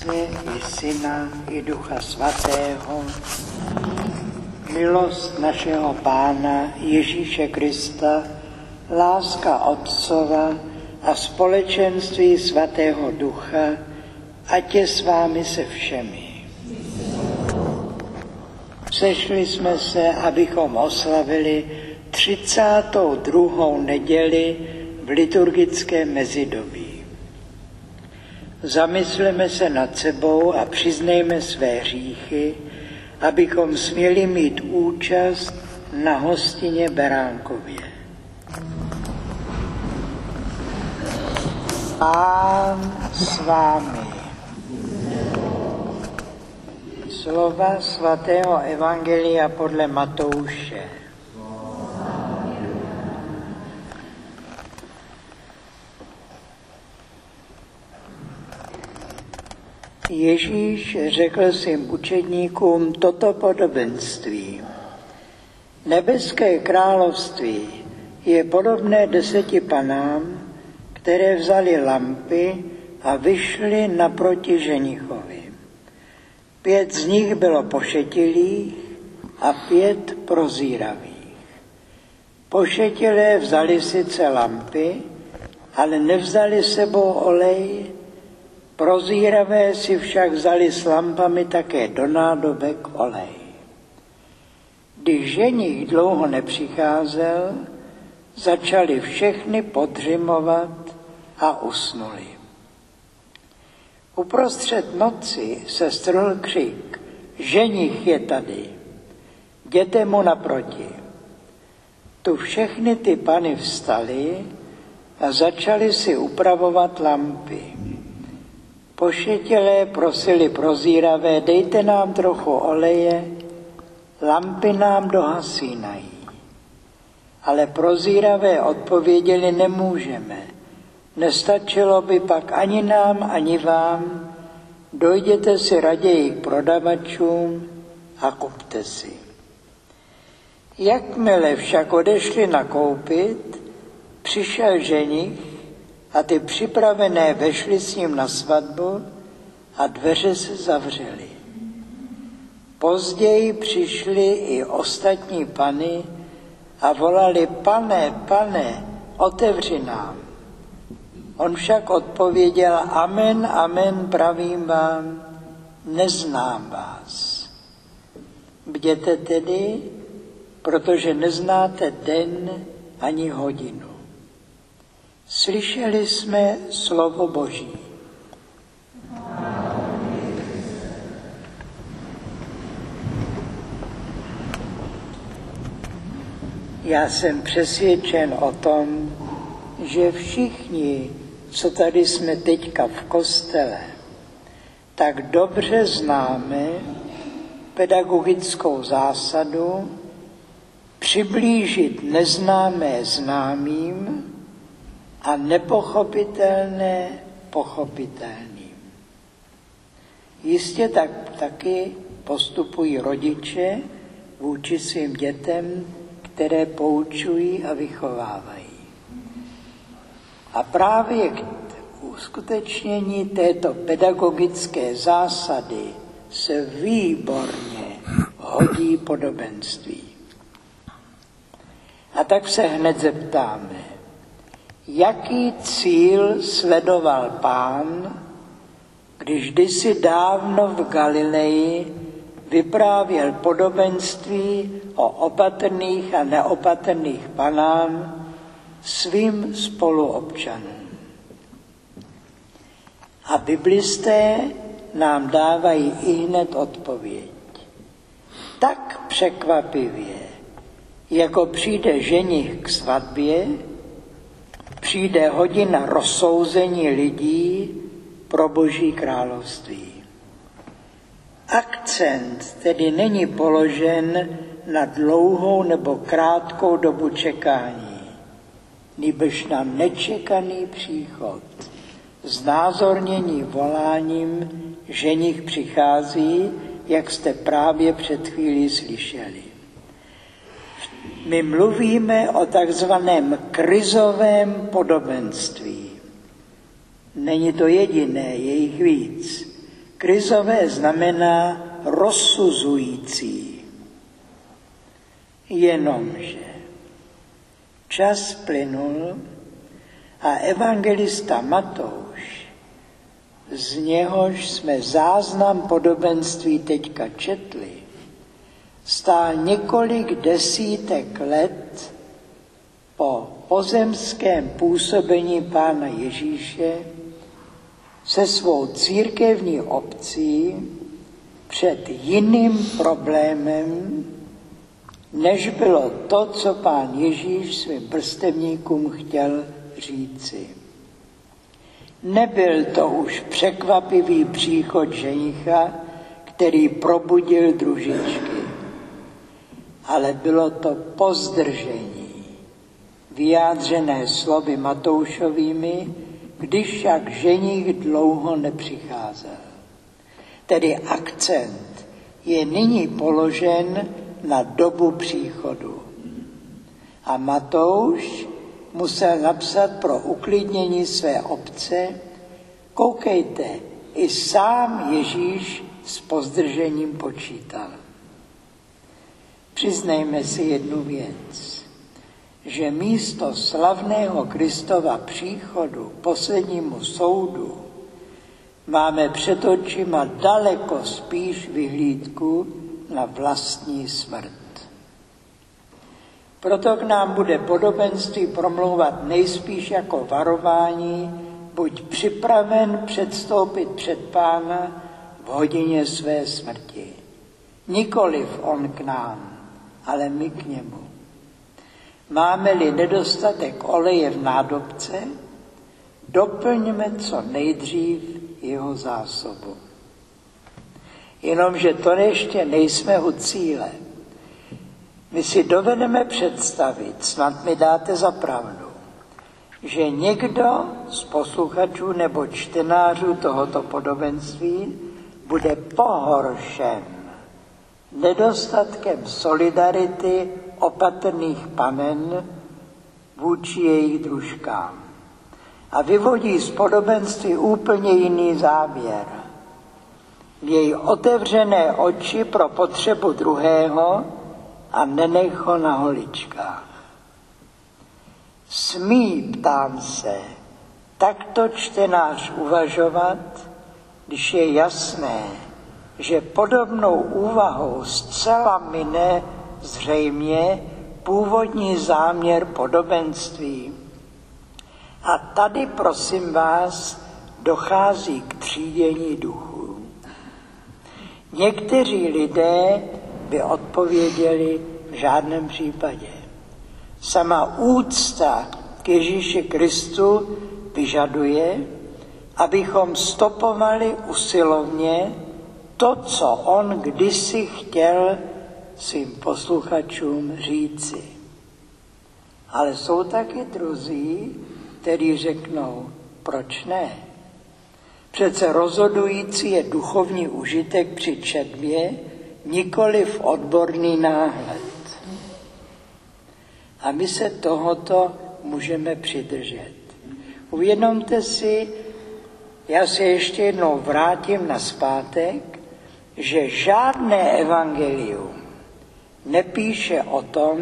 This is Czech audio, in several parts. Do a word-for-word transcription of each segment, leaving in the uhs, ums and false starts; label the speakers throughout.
Speaker 1: Otce i Syna i Ducha Svatého, milost našeho Pána Ježíše Krista, láska Otcova a společenství Svatého Ducha, ať je s vámi se všemi. Sešli jsme se, abychom oslavili třicátou druhou neděli v liturgickém mezidobí. Zamysleme se nad sebou a přiznejme své hříchy, abychom směli mít účast na hostině Beránkově. Pán s vámi. Slova svatého evangelia podle Matouše. Ježíš řekl svým učedníkům toto podobenství. Nebeské království je podobné deseti panám, které vzali lampy a vyšly naproti ženichovi. Pět z nich bylo pošetilých a pět prozíravých. Pošetilé vzali sice lampy, ale nevzali sebou olej. Prozíravé si však vzali s lampami také do nádobek olej. Když ženich dlouho nepřicházel, začali všechny podřimovat a usnuli. Uprostřed noci se strhl křik: ženich je tady, jděte mu naproti. Tu všechny ty pany vstaly a začaly si upravovat lampy. Pošetilé prosili prozíravé: dejte nám trochu oleje, lampy nám dohasínají. Ale prozíravé odpověděli: nemůžeme, nestačilo by pak ani nám, ani vám, dojděte si raději k prodavačům a kupte si. Jakmile však odešli nakoupit, přišel ženich a ty připravené vešly s ním na svatbu a dveře se zavřely. Později přišly i ostatní pany a volali: pane, pane, otevři nám. On však odpověděl: amen, amen, pravím vám, neznám vás. Bděte tedy, protože neznáte den ani hodinu. Slyšeli jsme slovo Boží. Já jsem přesvědčen o tom, že všichni, co tady jsme teďka v kostele, tak dobře známe pedagogickou zásadu přiblížit neznámé známým a nepochopitelné pochopitelným. Jistě tak taky postupují rodiče vůči svým dětem, které poučují a vychovávají. A právě k uskutečnění této pedagogické zásady se výborně hodí podobenství. A tak se hned zeptáme, jaký cíl sledoval Pán, když kdysi dávno v Galileji vyprávěl podobenství o opatrných a neopatrných panách svým spoluobčanům. A biblisté nám dávají ihned odpověď. Tak překvapivě, jako přijde ženich k svatbě, přijde hodina rozsouzení lidí pro Boží království. Akcent tedy není položen na dlouhou nebo krátkou dobu čekání, nýbrž na nečekaný příchod. Znázornění voláním ženich přichází, jak jste právě před chvílí slyšeli. My mluvíme o takzvaném krizovém podobenství. Není to jediné, je jich víc. Krizové znamená rozsuzující. Jenomže čas plynul a evangelista Matouš, z něhož jsme záznam podobenství teďka četli, stál několik desítek let po pozemském působení Pána Ježíše se svou církevní obcí před jiným problémem, než bylo to, co Pán Ježíš svým vrstevníkům chtěl říci. Nebyl to už překvapivý příchod ženicha, který probudil družičky, ale bylo to pozdržení, vyjádřené slovy Matoušovými, když však ženich dlouho nepřicházel. Tedy akcent je nyní položen na dobu příchodu. A Matouš musel napsat pro uklidnění své obce: koukejte, i sám Ježíš s pozdržením počítal. Přiznejme si jednu věc, že místo slavného Kristova příchodu, poslednímu soudu, máme před očima daleko spíš vyhlídku na vlastní smrt. Proto k nám bude podobenství promlouvat nejspíš jako varování: buď připraven předstoupit před Pána v hodině své smrti. Nikoliv on k nám, ale my k němu. Máme-li nedostatek oleje v nádobce, doplňme co nejdřív jeho zásobu. Jenomže to ještě nejsme u cíle. My si dovedeme představit, snad mi dáte za pravdu, že někdo z posluchačů nebo čtenářů tohoto podobenství bude pohoršen nedostatkem solidarity opatrných panen vůči jejich družkám a vyvodí z podobenství úplně jiný závěr. Měj otevřené oči pro potřebu druhého a nenech ho na holičkách. Smí, ptám se, takto čtenář uvažovat, když je jasné, že podobnou úvahou zcela mine zřejmě původní záměr podobenství. A tady, prosím vás, dochází k třídění duchů. Někteří lidé by odpověděli: v žádném případě. Sama úcta k Ježíši Kristu vyžaduje, abychom stopovali usilovně to, co on kdysi chtěl svým posluchačům říci. Ale jsou taky druzí, kteří řeknou: proč ne? Přece rozhodující je duchovní užitek při četbě, nikoliv odborný náhled. A my se tohoto můžeme přidržet. Uvědomte si, já se ještě jednou vrátím nazpátek, že žádné evangelium nepíše o tom,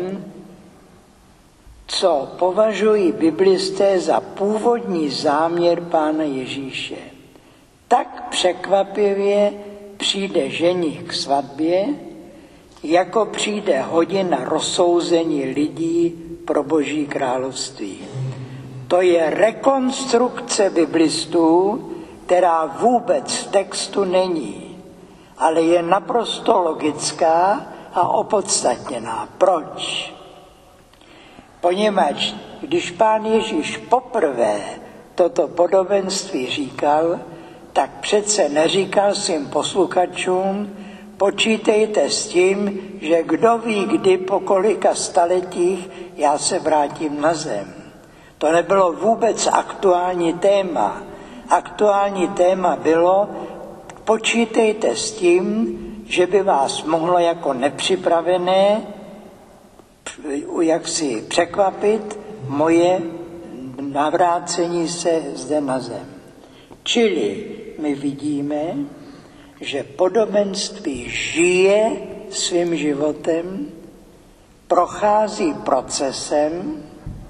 Speaker 1: co považují biblisté za původní záměr Pána Ježíše. Tak překvapivě přijde ženich k svatbě, jako přijde hodina rozsouzení lidí pro Boží království. To je rekonstrukce biblistů, která vůbec v textu není, ale je naprosto logická a opodstatněná. Proč? Poněvadž když Pán Ježíš poprvé toto podobenství říkal, tak přece neříkal svým posluchačům: počítejte s tím, že kdo ví, kdy po kolika staletích já se vrátím na zem. To nebylo vůbec aktuální téma. Aktuální téma bylo: počítejte s tím, že by vás mohlo jako nepřipravené jak si překvapit moje navrácení se zde na zem. Čili my vidíme, že podobenství žije svým životem, prochází procesem,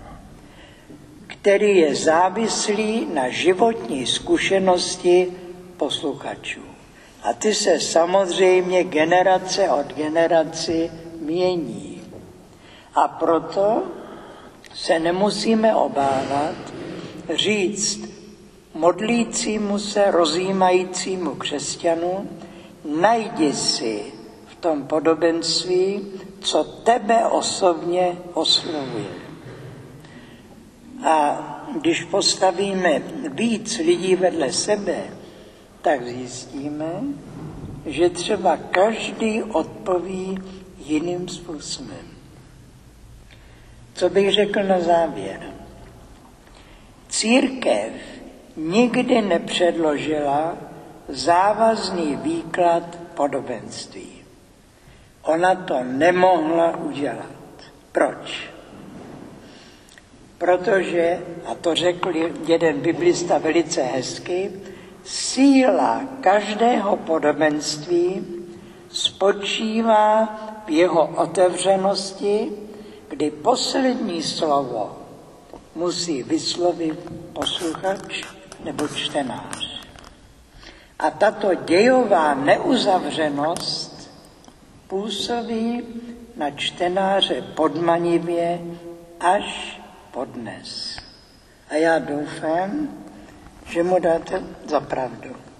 Speaker 1: který je závislý na životní zkušenosti posluchačů. A ty se samozřejmě generace od generaci mění. A proto se nemusíme obávat říct modlícímu se, rozjímajícímu křesťanu, najdi si v tom podobenství, co tebe osobně oslovuje. A když postavíme víc lidí vedle sebe, tak zjistíme, že třeba každý odpoví jiným způsobem. Co bych řekl na závěr? Církev nikdy nepředložila závazný výklad podobenství. Ona to nemohla udělat. Proč? Protože, a to řekl jeden biblista velice hezky, síla každého podobenství spočívá v jeho otevřenosti, kdy poslední slovo musí vyslovit posluchač nebo čtenář. A tato dějová neuzavřenost působí na čtenáře podmanivě až podnes. A já doufám, že mu dáte za pravdu.